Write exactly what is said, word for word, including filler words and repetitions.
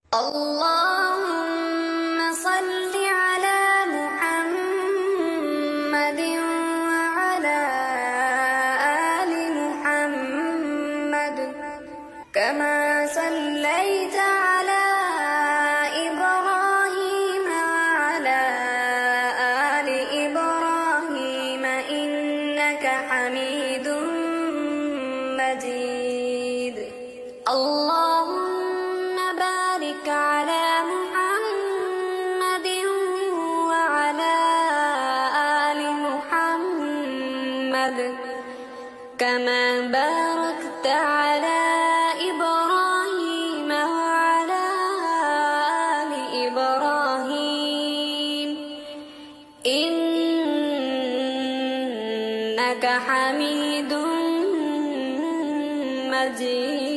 اللهم صل على محمد وعلى آل محمد كما صليت على إبراهيم وعلى آل إبراهيم إنك حميد مجيد. اللهم بارك على محمد وعلى آل محمد كما باركت على إبراهيم وعلى آل إبراهيم إنك حميد مجيد.